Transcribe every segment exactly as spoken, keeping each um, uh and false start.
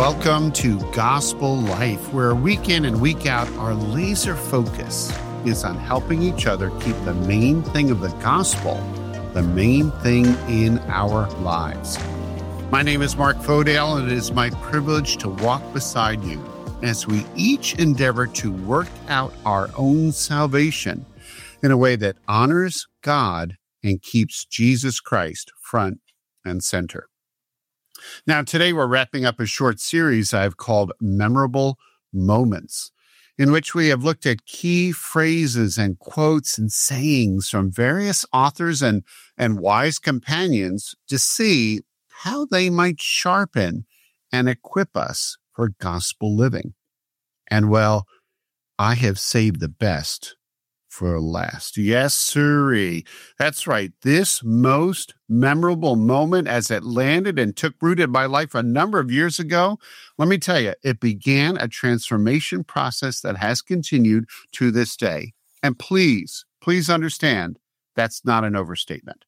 Welcome to Gospel Life, where week in and week out, our laser focus is on helping each other keep the main thing of the gospel, the main thing in our lives. My name is Mark Fodale, and it is my privilege to walk beside you as we each endeavor to work out our own salvation in a way that honors God and keeps Jesus Christ front and center. Now, today we're wrapping up a short series I've called Memorable Moments, in which we have looked at key phrases and quotes and sayings from various authors and, and wise companions to see how they might sharpen and equip us for gospel living. And well, I have saved the best for last. Yes, sirree. That's right. This most memorable moment as it landed and took root in my life a number of years ago, let me tell you, it began a transformation process that has continued to this day. And please, please understand, that's not an overstatement.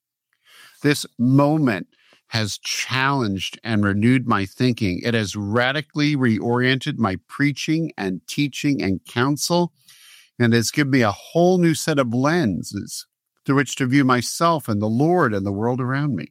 This moment has challenged and renewed my thinking. It has radically reoriented my preaching and teaching and counsel, and has given me a whole new set of lenses through which to view myself and the Lord and the world around me.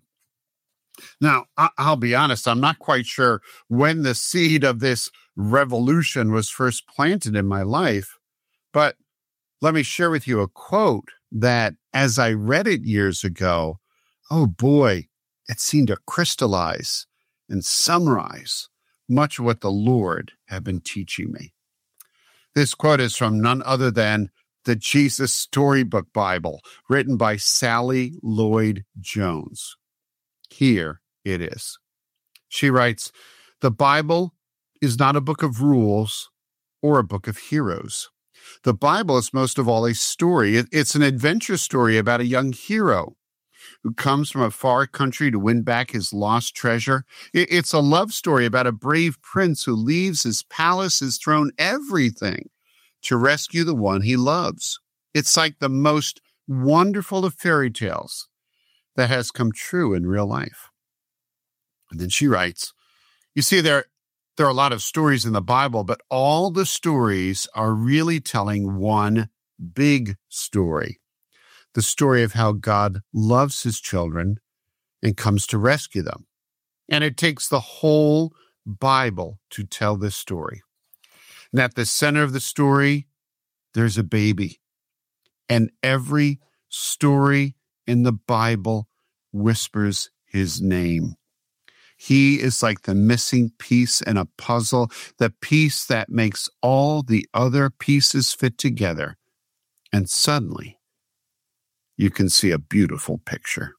Now, I'll be honest, I'm not quite sure when the seed of this revolution was first planted in my life, but let me share with you a quote that, as I read it years ago, oh boy, it seemed to crystallize and summarize much of what the Lord had been teaching me. This quote is from none other than the Jesus Storybook Bible, written by Sally Lloyd Jones. Here it is. She writes, "The Bible is not a book of rules or a book of heroes. The Bible is most of all a story. It's an adventure story about a young hero who comes from a far country to win back his lost treasure. It's a love story about a brave prince who leaves his palace, his throne, everything to rescue the one he loves. It's like the most wonderful of fairy tales that has come true in real life." And then she writes, you see, there, there are a lot of stories in the Bible, but all the stories are really telling one big story. The story of how God loves his children and comes to rescue them. And it takes the whole Bible to tell this story. And at the center of the story, there's a baby. And every story in the Bible whispers his name. He is like the missing piece in a puzzle, the piece that makes all the other pieces fit together. And suddenly, you can see a beautiful picture.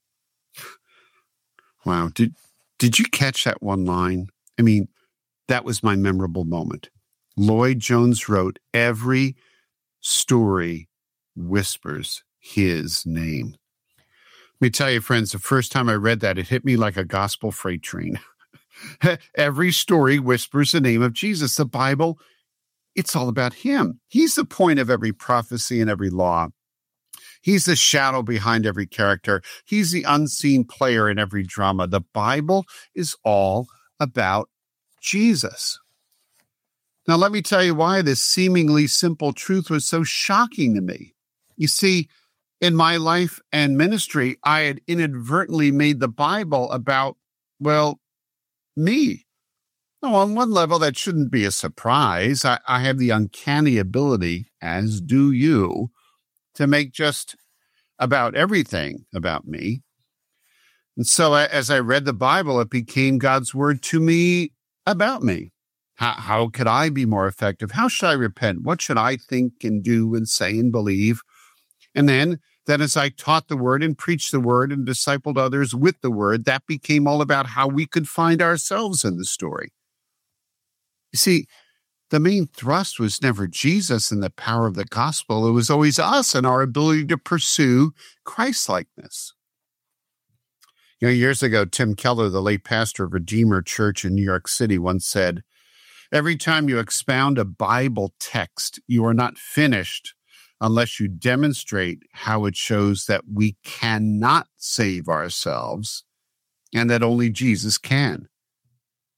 Wow. Did, did you catch that one line? I mean, that was my memorable moment. Lloyd Jones wrote, "Every story whispers his name." Let me tell you, friends, the first time I read that, it hit me like a gospel freight train. Every story whispers the name of Jesus. The Bible, it's all about him. He's the point of every prophecy and every law. He's the shadow behind every character. He's the unseen player in every drama. The Bible is all about Jesus. Now, let me tell you why this seemingly simple truth was so shocking to me. You see, in my life and ministry, I had inadvertently made the Bible about, well, me. Now, on one level, that shouldn't be a surprise. I, I have the uncanny ability, as do you, to make just about everything about me. And so as I read the Bible, it became God's word to me about me. How, how could I be more effective? How should I repent? What should I think and do and say and believe? And then, then as I taught the word and preached the word and discipled others with the word, that became all about how we could find ourselves in the story. You see, the main thrust was never Jesus and the power of the gospel. It was always us and our ability to pursue Christ-likeness. You know, years ago, Tim Keller, the late pastor of Redeemer Church in New York City, once said, "Every time you expound a Bible text, you are not finished unless you demonstrate how it shows that we cannot save ourselves and that only Jesus can."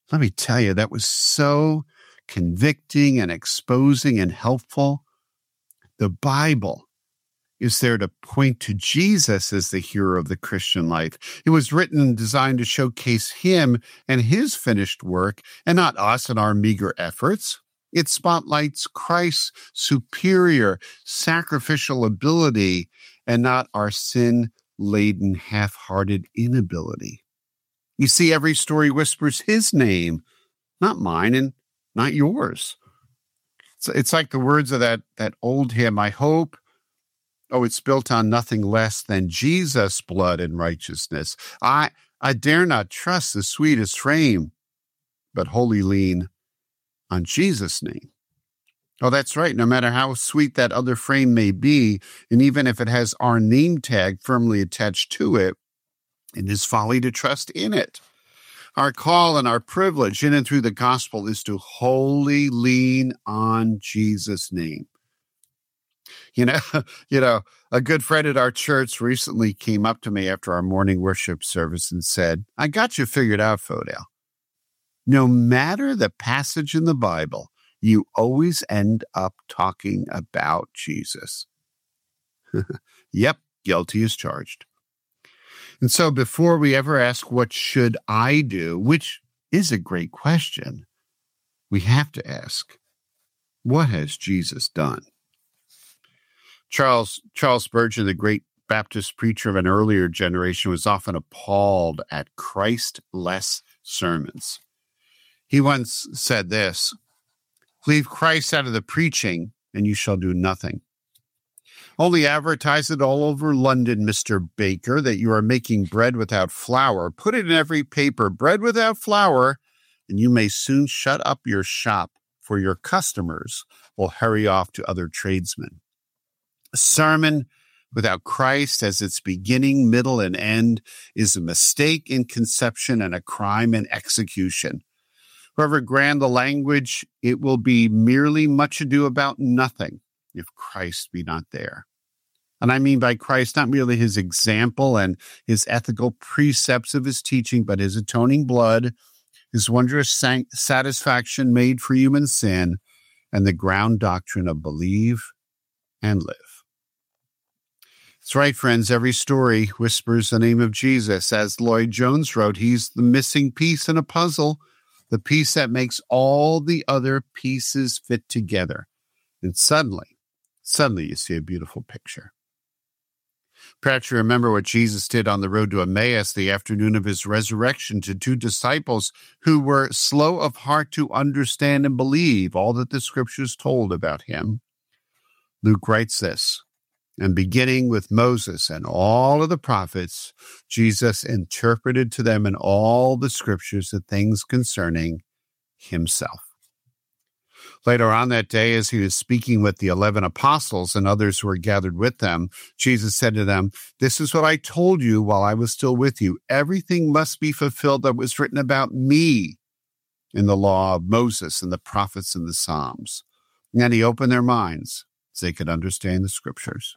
Let me tell you, that was so convicting and exposing and helpful. The Bible is there to point to Jesus as the hero of the Christian life. It was written and designed to showcase him and his finished work, and not us and our meager efforts. It spotlights Christ's superior sacrificial ability and not our sin-laden, half-hearted inability. You see, every story whispers his name, not mine and not yours. It's, it's like the words of that, that old hymn, I hope, oh, it's built on nothing less than Jesus' blood and righteousness. I, I dare not trust the sweetest frame, but wholly lean on Jesus' name. Oh, that's right. No matter how sweet that other frame may be, and even if it has our name tag firmly attached to it, it is folly to trust in it. Our call and our privilege in and through the gospel is to wholly lean on Jesus' name. You know, you know, a good friend at our church recently came up to me after our morning worship service and said, I got you figured out, Fodell. No matter the passage in the Bible, you always end up talking about Jesus. Yep, guilty as charged. And so before we ever ask, what should I do, which is a great question, we have to ask, what has Jesus done? Charles, Charles Spurgeon, the great Baptist preacher of an earlier generation, was often appalled at Christ-less sermons. He once said this, leave Christ out of the preaching and you shall do nothing. Only advertise it all over London, Mister Baker, that you are making bread without flour. Put it in every paper, bread without flour, and you may soon shut up your shop, for your customers will hurry off to other tradesmen. A sermon without Christ as its beginning, middle, and end is a mistake in conception and a crime in execution. However grand the language, it will be merely much ado about nothing if Christ be not there. And I mean by Christ, not merely his example and his ethical precepts of his teaching, but his atoning blood, his wondrous san- satisfaction made for human sin, and the ground doctrine of believe and live. That's right, friends. Every story whispers the name of Jesus. As Lloyd Jones wrote, he's the missing piece in a puzzle, the piece that makes all the other pieces fit together. And suddenly, suddenly you see a beautiful picture. Perhaps you remember what Jesus did on the road to Emmaus the afternoon of his resurrection to two disciples who were slow of heart to understand and believe all that the scriptures told about him. Luke writes this, and beginning with Moses and all of the prophets, Jesus interpreted to them in all the scriptures the things concerning himself. Later on that day, as he was speaking with the eleven apostles and others who were gathered with them, Jesus said to them, this is what I told you while I was still with you. Everything must be fulfilled that was written about me in the law of Moses and the prophets and the Psalms. And then he opened their minds so they could understand the scriptures.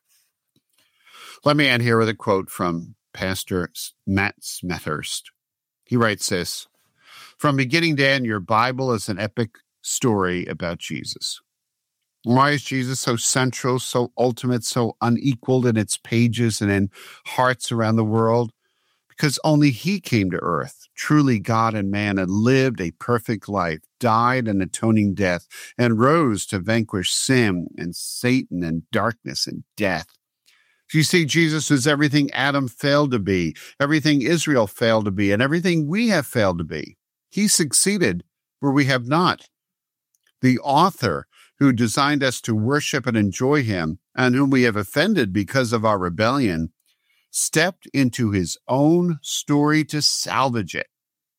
Let me end here with a quote from Pastor Matt Smethurst. He writes this, from beginning to end, your Bible is an epic story about Jesus. Why is Jesus so central, so ultimate, so unequaled in its pages and in hearts around the world? Because only he came to earth, truly God and man, and lived a perfect life, died an atoning death, and rose to vanquish sin and Satan and darkness and death. You see, Jesus was everything Adam failed to be, everything Israel failed to be, and everything we have failed to be. He succeeded where we have not. The author who designed us to worship and enjoy him, and whom we have offended because of our rebellion, stepped into his own story to salvage it.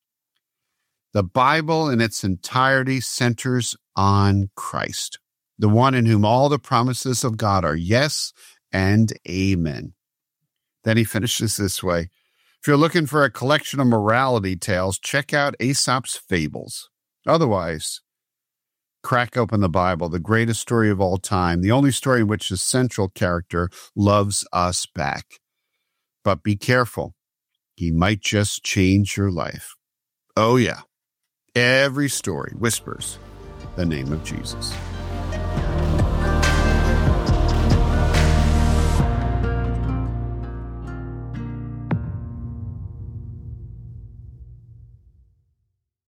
The Bible in its entirety centers on Christ, the one in whom all the promises of God are yes and amen. Then he finishes this way. If you're looking for a collection of morality tales, check out Aesop's Fables. Otherwise, crack open the Bible, the greatest story of all time, the only story in which the central character loves us back. But be careful. He might just change your life. Oh, yeah. Every story whispers the name of Jesus.